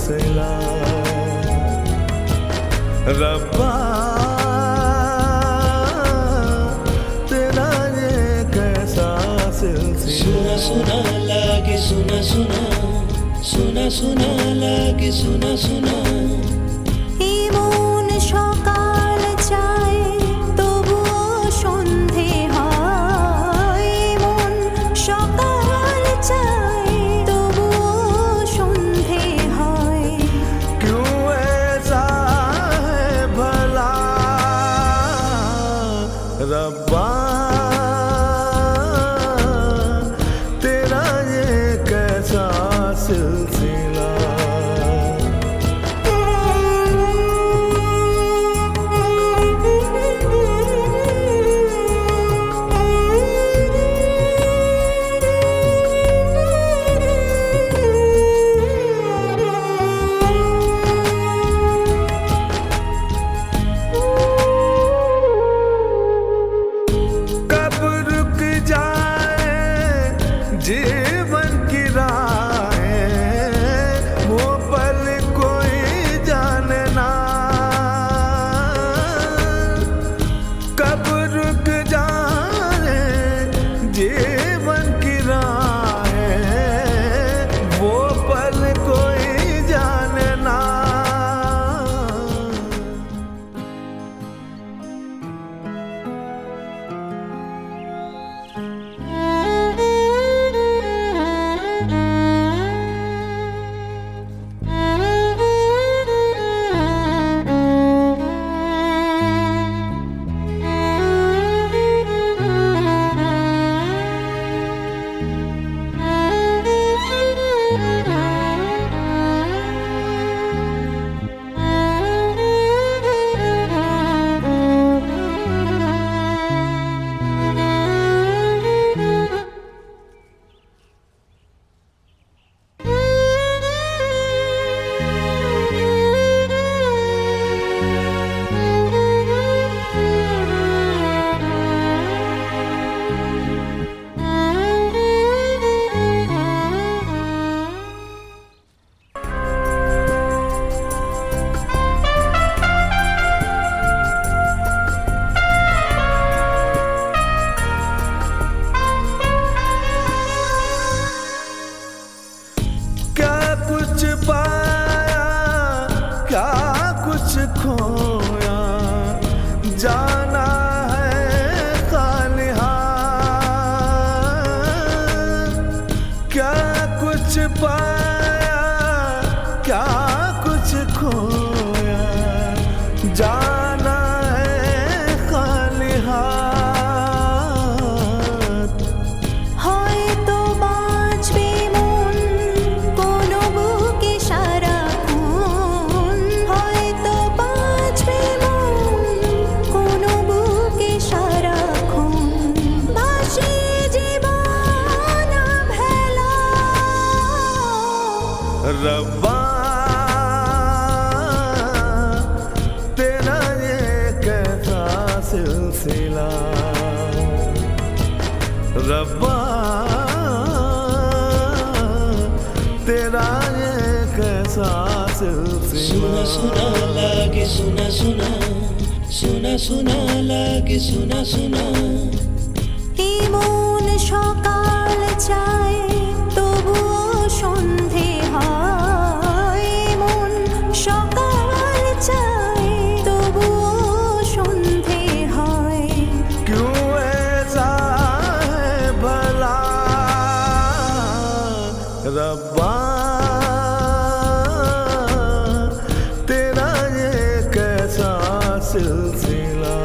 सिलसिला। रब्बा तेरा ये कैसा सिलसिला। सुना सुना लागे सुना सुना, सुना सुना लागे सुना सुना। এমন সকাল চাই তবুও সন্ধে হয়, এমন সকাল চাই তবুও সন্ধে হয়। क्यों ऐसा है भला रब्बा तेरा ये कैसा सिलसिला। कब रुक जाए जीवन की राहें, वो पल कोई जाने ना। कब रुक जाए जीवन की राहें, वो पल कोई जाने ना। कुछ पाया क्या कुछ खोया, जाना है खाली हाथ। क्या कुछ पाया क्या कुछ खोया, जाना है खाली हाथ। হয়তো বাঁচবে মন কোনো বুকে সারাক্ষণ, হয়তো বাঁচবে মন কোনো বুকে সারাক্ষণ। ভাসে জীবন ভেলা रब्बा तेरा ये कैसा सिलसिला। रब्बा तेरा ये कैसा सुना सिलसिला। सुना लागे सुना सुना, सुना सुना लागे सुना सुना। এমন সকাল চাই তবুও সন্ধে হয়, এমন সকাল চাই তবুও সন্ধে হয়। क्यों ऐसा है भला रब्बा तेरा ये कैसा सिलसिला।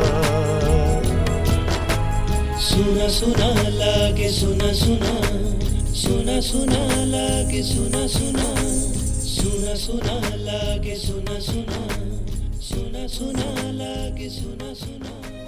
सुना सुना लागे सुना सुना, सुना सुना लागे सुना सुना। सुना सुना लागे सुना सुना, सुना सुना लागे सुना सुना।